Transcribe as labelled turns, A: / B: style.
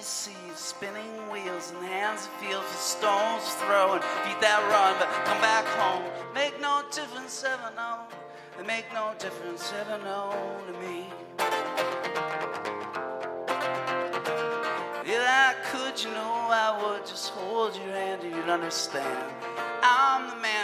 A: see spinning wheels and hands that feel for stones to throw and feet that run, but come back home. Make no difference ever known. They make no difference ever known to me. If I could, you know I would just hold your hand and you'd understand. I'm the man